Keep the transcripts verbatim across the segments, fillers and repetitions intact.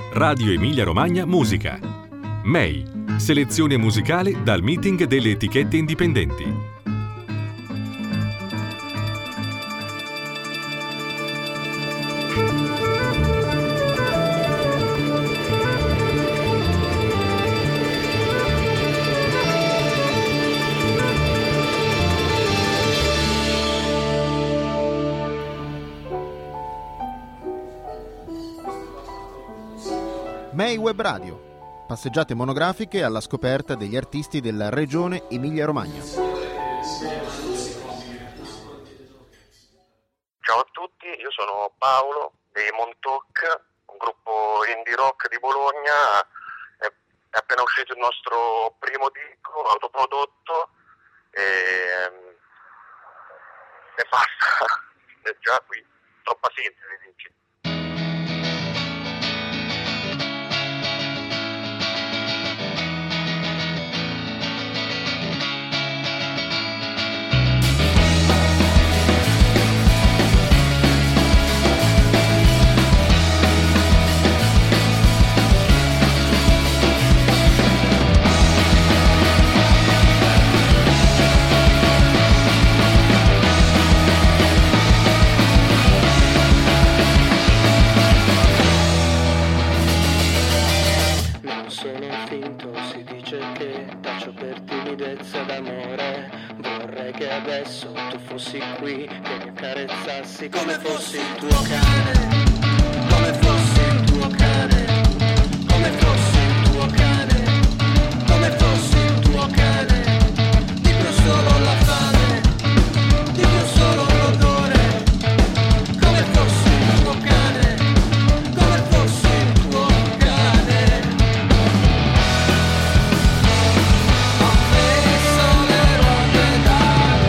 Radio Emilia Romagna Musica. M E I, selezione musicale dal meeting delle etichette indipendenti. M E I Web Radio, passeggiate monografiche alla scoperta degli artisti della regione Emilia-Romagna. Ciao a tutti, io sono Paolo dei Montauk, un gruppo indie rock di Bologna. È, è appena uscito il nostro primo disco autoprodotto e, e basta, è già qui, troppa sintesi dici. Adesso tu fossi qui, che mi accarezzassi come fossi il tuo cane, come fossi il tuo cane, come fossi il tuo cane, come fossi il tuo cane, di più solo la fame, di più solo l'odore, come fossi il tuo cane, come fossi il tuo cane. Ho messo le ruote da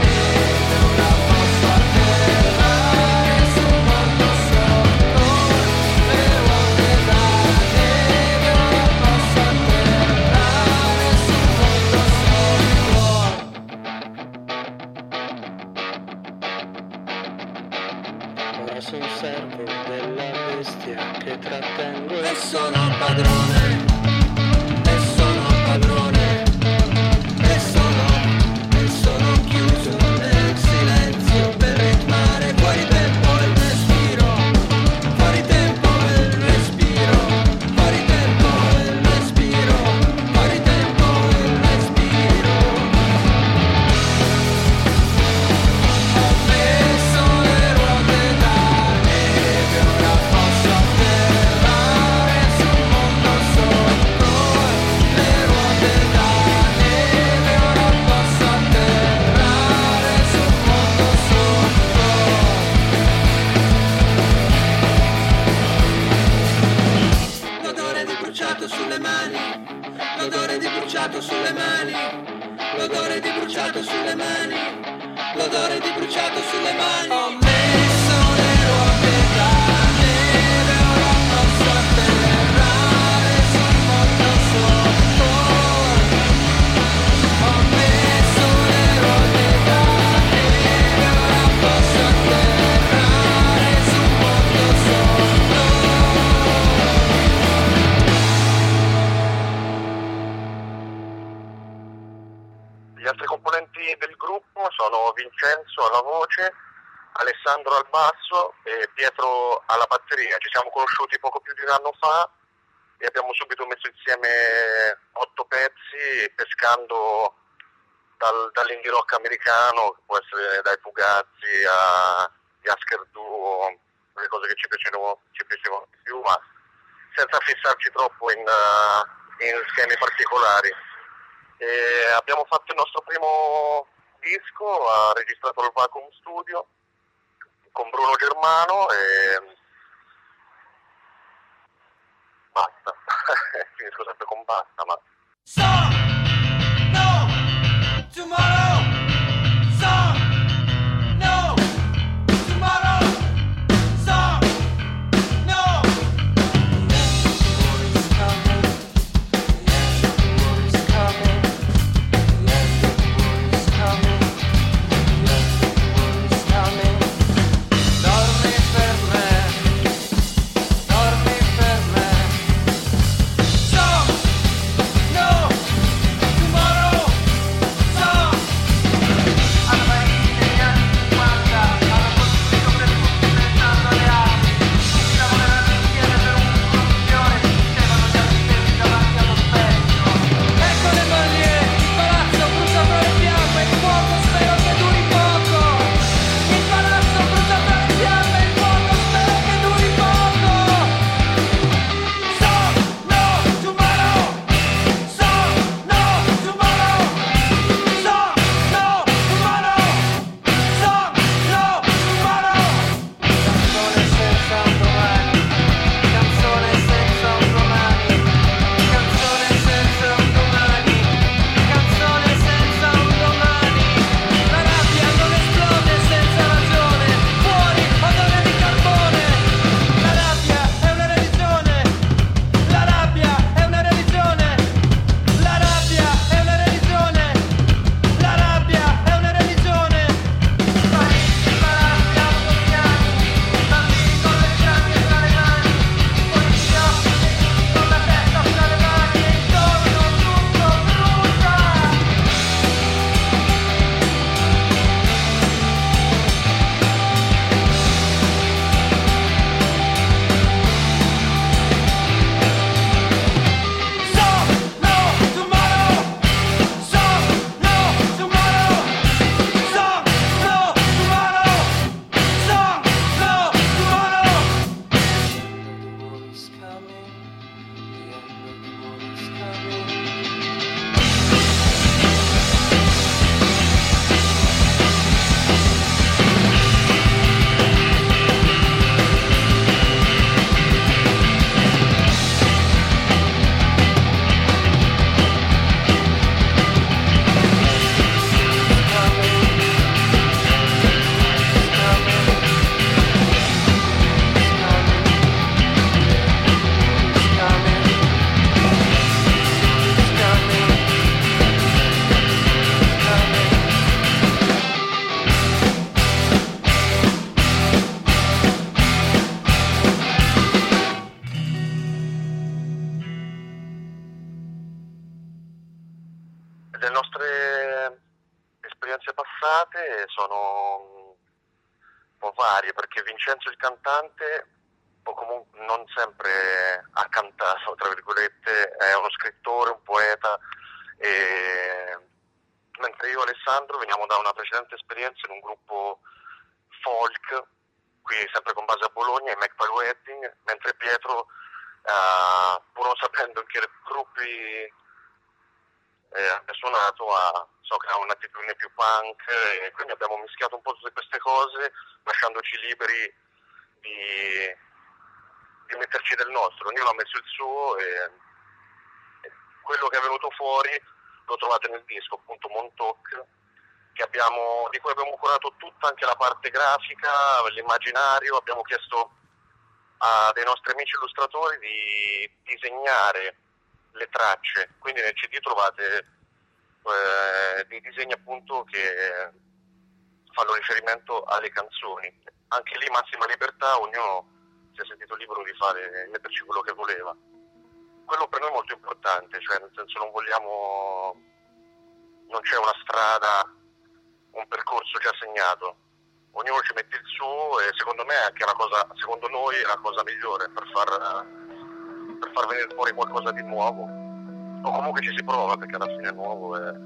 sono servo della bestia che trattengo e sono padrone, e sono padrone, e sono, e sono chiuso nel silenzio per ritmare fuori tempo il respiro, fuori tempo il respiro, fuori tempo il respiro, fuori tempo il respiro. Ho messo le ruote da sulle mani, l'odore di bruciato sulle mani, l'odore di bruciato sulle mani, l'odore di bruciato sulle mani. Ho messo le ruote da neve, ora posso atterrare sul mondo sotto. Ho messo le ruote da neve, ora posso atterrare sul mondo sotto. Gli altri componenti del gruppo sono Vincenzo alla voce, Alessandro al basso e Pietro alla batteria. Ci siamo conosciuti poco più di un anno fa e abbiamo subito messo insieme otto pezzi pescando dal, dall'indie rock americano, che può essere dai Fugazzi a Husker Du, le cose che ci piacevano, ci piacevano di più, ma senza fissarci troppo in, uh, in schemi particolari. E abbiamo fatto il nostro primo disco, ha registrato il Vacuum Studio con Bruno Germano e basta. Finisco sempre con basta, ma Song, no, tomorrow. Song, no, tomorrow. Song, no. The war is coming. The war is coming. Dormi per me, dormi per me. volte sono un po' varie, perché Vincenzo il cantante, o comunque non sempre ha cantato, tra virgolette, è uno scrittore, un poeta, e mentre io e Alessandro veniamo da una precedente esperienza in un gruppo folk, qui sempre con base a Bologna, i Magpie Wedding, mentre Pietro, uh, pur non sapendo in che gruppi eh, abbia suonato, ha, so che ha un'attitudine più punk, e quindi abbiamo mischiato un po' tutte queste cose, lasciandoci liberi di, di metterci del nostro. Ognuno ha messo il suo, e, e quello che è venuto fuori lo trovate nel disco, appunto Montauk, che abbiamo, di cui abbiamo curato tutta anche la parte grafica, l'immaginario. Abbiamo chiesto a dei nostri amici illustratori di disegnare le tracce, quindi nel C D trovate eh, dei disegni appunto che fanno riferimento alle canzoni. Anche lì massima libertà, ognuno si è sentito libero di fare, metterci quello che voleva. Quello per noi è molto importante, cioè nel senso non vogliamo, non c'è una strada, un percorso già segnato, ognuno ci mette il suo, e secondo me è anche la cosa, secondo noi è la cosa migliore per far, per far venire fuori qualcosa di nuovo, o comunque ci si prova, perché alla fine è nuovo e...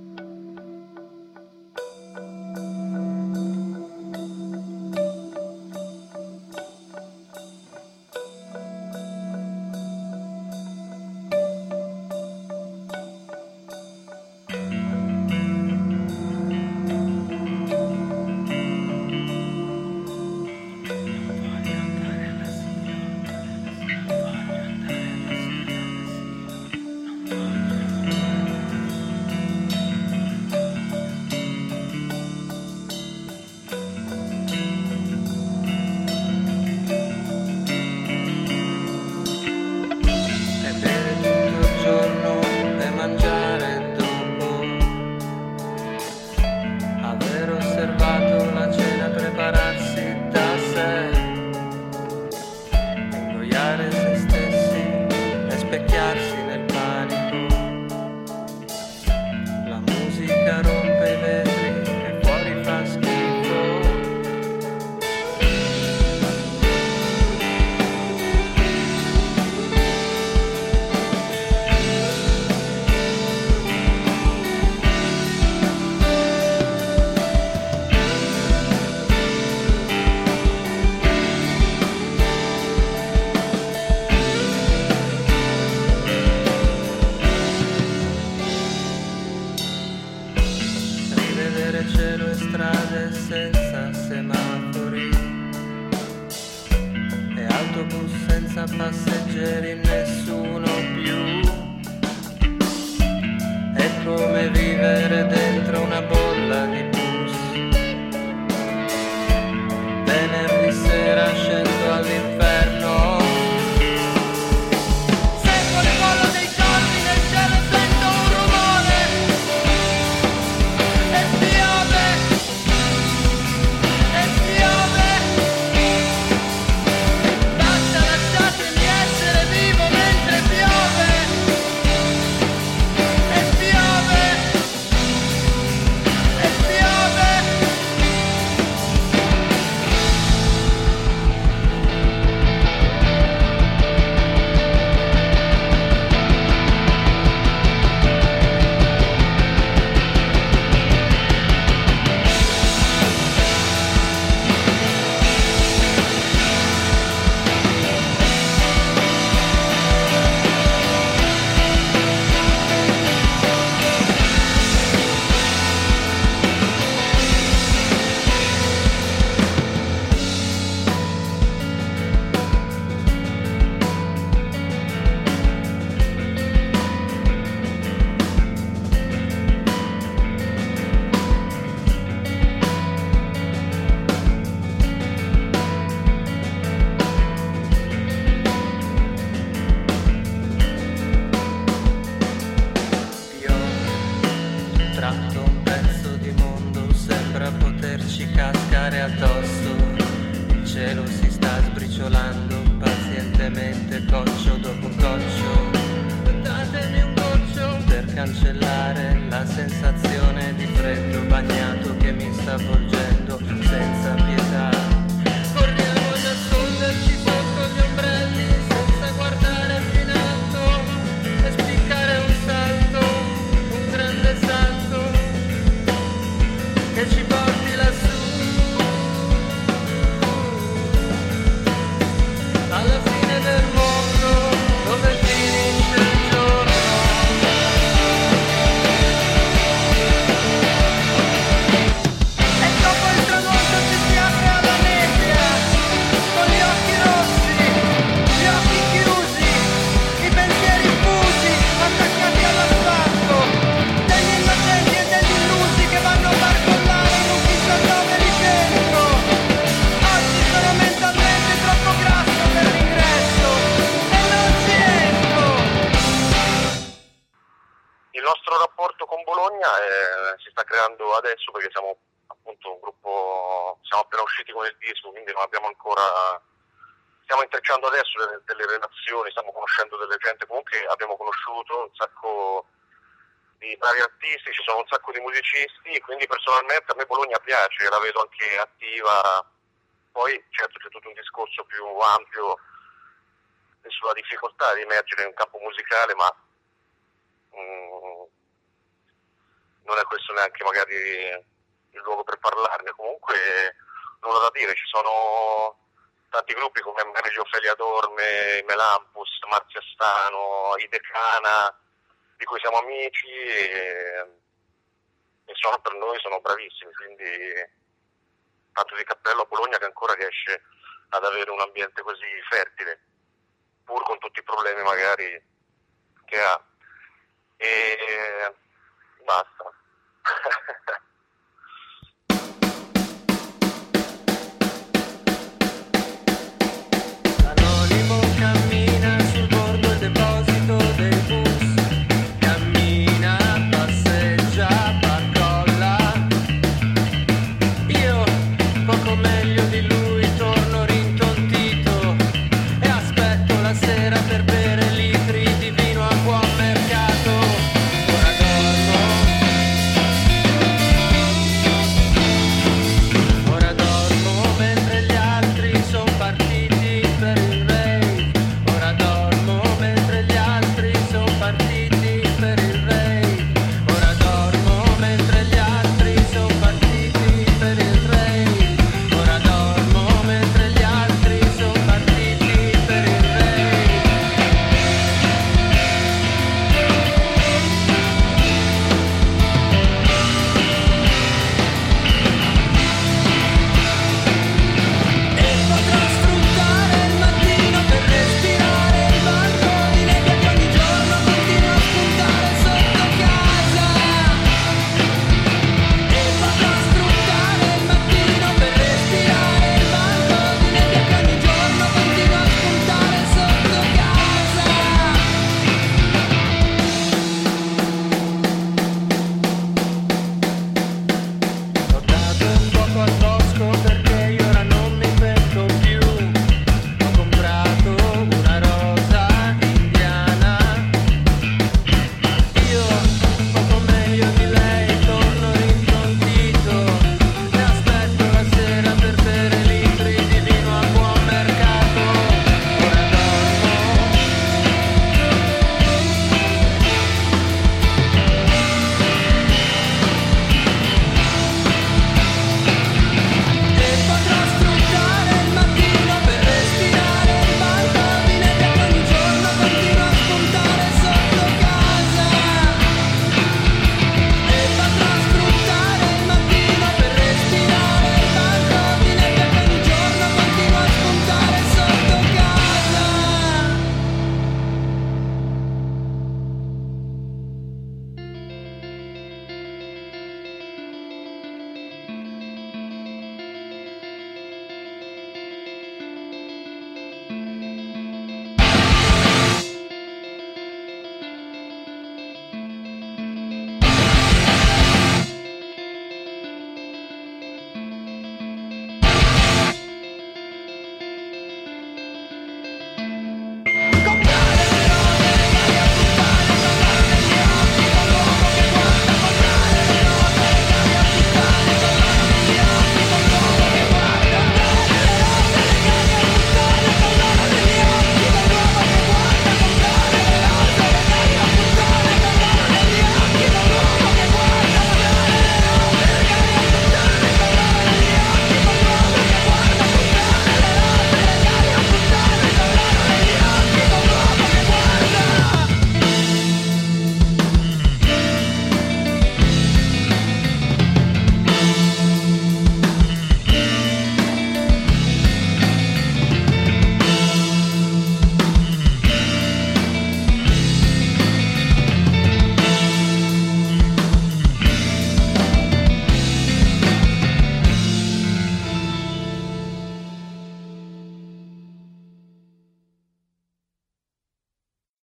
passeggeri, nessuno più. È come vivere dentro una bolla di bus. Venerdì sera scendo all'inferno. Seguo le bolle dei giorni, nel cielo sento un rumore. E piove, e piove. Basta, lasciatemi essere vivo mentre piove. E piove, e piove. Bologna eh, si sta creando adesso perché siamo appunto un gruppo, siamo appena usciti con il disco, quindi non abbiamo ancora, stiamo intrecciando adesso delle, delle relazioni, stiamo conoscendo delle gente, comunque abbiamo conosciuto un sacco di vari artisti, ci sono un sacco di musicisti, quindi personalmente a me Bologna piace, la vedo anche attiva. Poi certo c'è tutto un discorso più ampio sulla difficoltà di emergere in un campo musicale, ma mm, non è questo neanche magari il luogo per parlarne. Comunque nulla da dire, ci sono tanti gruppi come Manegi Ofelia Dorme, Melampus, Marzia Stano, i Decana, di cui siamo amici e, e sono, per noi sono bravissimi, quindi tanto di cappello a Bologna che ancora riesce ad avere un ambiente così fertile, pur con tutti i problemi magari che ha. E basta.